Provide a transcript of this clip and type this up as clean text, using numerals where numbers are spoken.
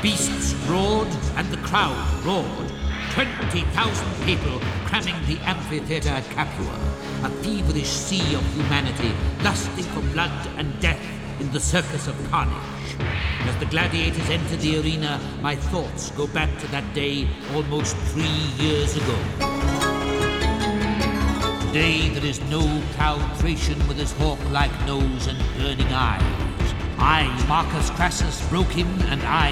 beasts roared and the crowd roared. 20,000 people cramming the amphitheatre at Capua, a feverish sea of humanity lusting for blood and death in the circus of carnage. As the gladiators enter the arena, my thoughts go back to that day almost 3 years ago. Today there is no proud Thracian with his hawk-like nose and burning eyes. I, Marcus Crassus, broke him, and I